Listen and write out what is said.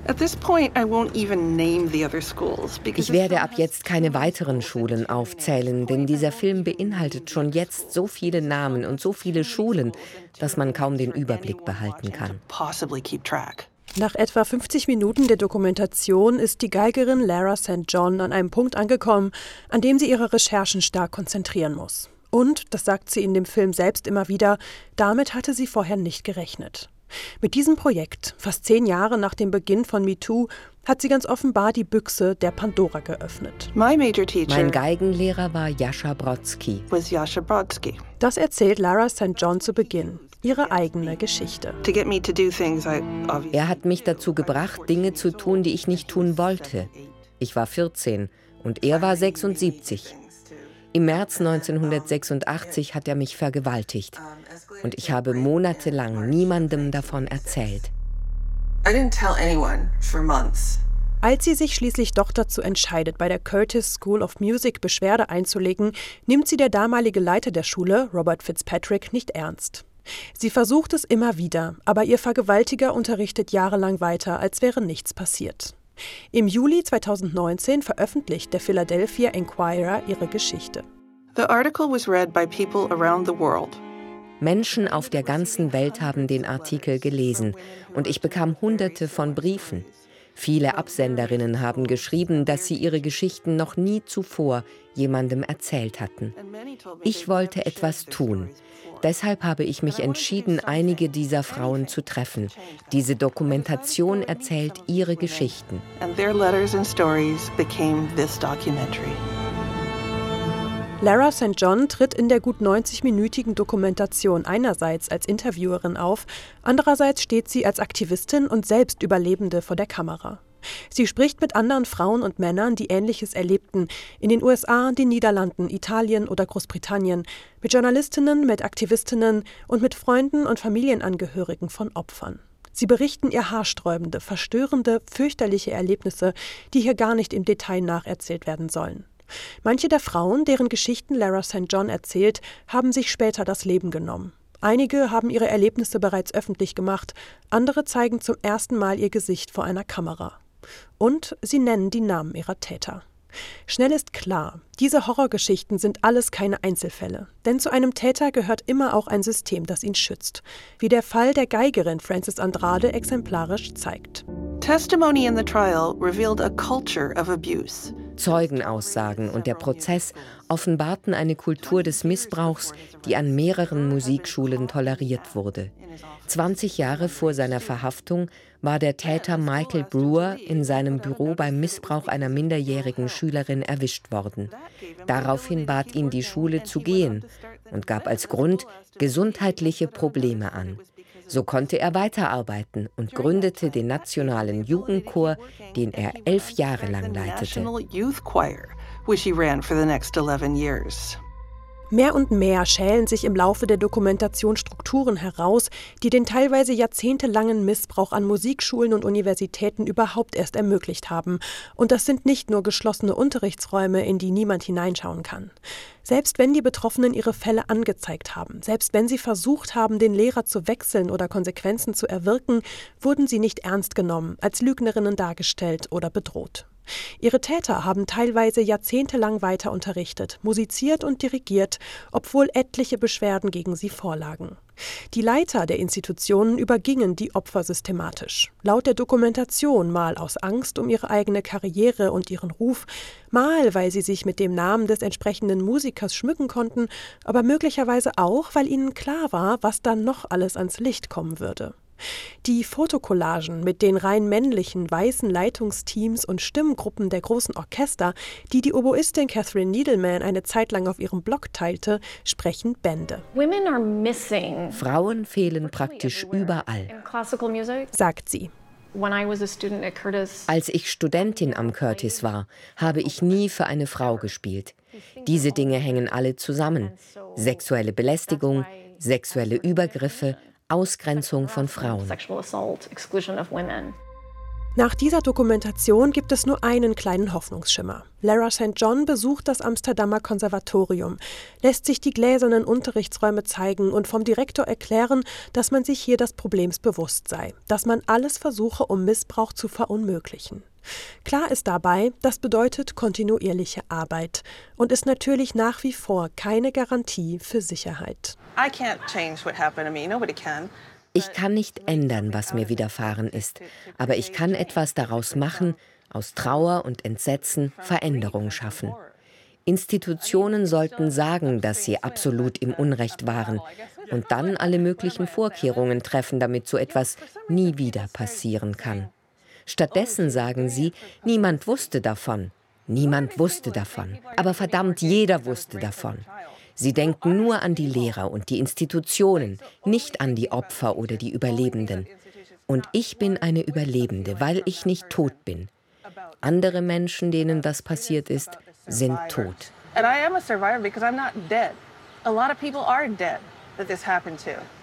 Ich werde ab jetzt keine weiteren Schulen aufzählen, denn dieser Film beinhaltet schon jetzt so viele Namen und so viele Schulen, dass man kaum den Überblick behalten kann. Nach etwa 50 Minuten der Dokumentation ist die Geigerin Lara St. John an einem Punkt angekommen, an dem sie ihre Recherchen stark konzentrieren muss. Und, das sagt sie in dem Film selbst immer wieder, damit hatte sie vorher nicht gerechnet. Mit diesem Projekt, fast 10 Jahre nach dem Beginn von MeToo, hat sie ganz offenbar die Büchse der Pandora geöffnet. Mein Geigenlehrer war Jascha Brodsky. Das erzählt Lara St. John zu Beginn. Ihre eigene Geschichte. Er hat mich dazu gebracht, Dinge zu tun, die ich nicht tun wollte. Ich war 14 und er war 76. Im März 1986 hat er mich vergewaltigt. Und ich habe monatelang niemandem davon erzählt. Als sie sich schließlich doch dazu entscheidet, bei der Curtis School of Music Beschwerde einzulegen, nimmt sie der damalige Leiter der Schule, Robert Fitzpatrick, nicht ernst. Sie versucht es immer wieder, aber ihr Vergewaltiger unterrichtet jahrelang weiter, als wäre nichts passiert. Im Juli 2019 veröffentlicht der Philadelphia Inquirer ihre Geschichte. The article was read by people around the world. Menschen auf der ganzen Welt haben den Artikel gelesen und ich bekam Hunderte von Briefen. Viele Absenderinnen haben geschrieben, dass sie ihre Geschichten noch nie zuvor jemandem erzählt hatten. Ich wollte etwas tun. Deshalb habe ich mich entschieden, einige dieser Frauen zu treffen. Diese Dokumentation erzählt ihre Geschichten. And their letters and stories became this documentary. Lara St. John tritt in der gut 90-minütigen Dokumentation einerseits als Interviewerin auf, andererseits steht sie als Aktivistin und selbst Überlebende vor der Kamera. Sie spricht mit anderen Frauen und Männern, die Ähnliches erlebten, in den USA, den Niederlanden, Italien oder Großbritannien, mit Journalistinnen, mit Aktivistinnen und mit Freunden und Familienangehörigen von Opfern. Sie berichten ihr haarsträubende, verstörende, fürchterliche Erlebnisse, die hier gar nicht im Detail nacherzählt werden sollen. Manche der Frauen, deren Geschichten Lara St. John erzählt, haben sich später das Leben genommen. Einige haben ihre Erlebnisse bereits öffentlich gemacht, andere zeigen zum ersten Mal ihr Gesicht vor einer Kamera. Und sie nennen die Namen ihrer Täter. Schnell ist klar, diese Horrorgeschichten sind alles keine Einzelfälle. Denn zu einem Täter gehört immer auch ein System, das ihn schützt. Wie der Fall der Geigerin Frances Andrade exemplarisch zeigt. Testimony in the trial revealed a culture of abuse. Zeugenaussagen und der Prozess offenbarten eine Kultur des Missbrauchs, die an mehreren Musikschulen toleriert wurde. 20 Jahre vor seiner Verhaftung war der Täter Michael Brewer in seinem Büro beim Missbrauch einer minderjährigen Schülerin erwischt worden. Daraufhin bat ihn die Schule zu gehen und gab als Grund gesundheitliche Probleme an. So konnte er weiterarbeiten und gründete den Nationalen Jugendchor, den er 11 Jahre lang leitete. Mehr und mehr schälen sich im Laufe der Dokumentation Strukturen heraus, die den teilweise jahrzehntelangen Missbrauch an Musikschulen und Universitäten überhaupt erst ermöglicht haben. Und das sind nicht nur geschlossene Unterrichtsräume, in die niemand hineinschauen kann. Selbst wenn die Betroffenen ihre Fälle angezeigt haben, selbst wenn sie versucht haben, den Lehrer zu wechseln oder Konsequenzen zu erwirken, wurden sie nicht ernst genommen, als Lügnerinnen dargestellt oder bedroht. Ihre Täter haben teilweise jahrzehntelang weiter unterrichtet, musiziert und dirigiert, obwohl etliche Beschwerden gegen sie vorlagen. Die Leiter der Institutionen übergingen die Opfer systematisch. Laut der Dokumentation mal aus Angst um ihre eigene Karriere und ihren Ruf, mal weil sie sich mit dem Namen des entsprechenden Musikers schmücken konnten, aber möglicherweise auch, weil ihnen klar war, was dann noch alles ans Licht kommen würde. Die Fotokollagen mit den rein männlichen, weißen Leitungsteams und Stimmgruppen der großen Orchester, die die Oboistin Catherine Needleman eine Zeit lang auf ihrem Blog teilte, sprechen Bände. Frauen fehlen praktisch überall, sagt sie. Als ich Studentin am Curtis war, habe ich nie für eine Frau gespielt. Diese Dinge hängen alle zusammen. Sexuelle Belästigung, sexuelle Übergriffe, Ausgrenzung von Frauen. Nach dieser Dokumentation gibt es nur einen kleinen Hoffnungsschimmer. Lara St. John besucht das Amsterdamer Konservatorium, lässt sich die gläsernen Unterrichtsräume zeigen und vom Direktor erklären, dass man sich hier des Problems bewusst sei, dass man alles versuche, um Missbrauch zu verunmöglichen. Klar ist dabei, das bedeutet kontinuierliche Arbeit und ist natürlich nach wie vor keine Garantie für Sicherheit. Ich kann nicht ändern, was mir widerfahren ist, aber ich kann etwas daraus machen, aus Trauer und Entsetzen Veränderung schaffen. Institutionen sollten sagen, dass sie absolut im Unrecht waren und dann alle möglichen Vorkehrungen treffen, damit so etwas nie wieder passieren kann. Stattdessen sagen sie, niemand wusste davon. Niemand wusste davon. Aber verdammt, jeder wusste davon. Sie denken nur an die Lehrer und die Institutionen, nicht an die Opfer oder die Überlebenden. Und ich bin eine Überlebende, weil ich nicht tot bin. Andere Menschen, denen das passiert ist, sind tot. And I am a survivor because I'm not dead. A lot of people are dead that this happened to.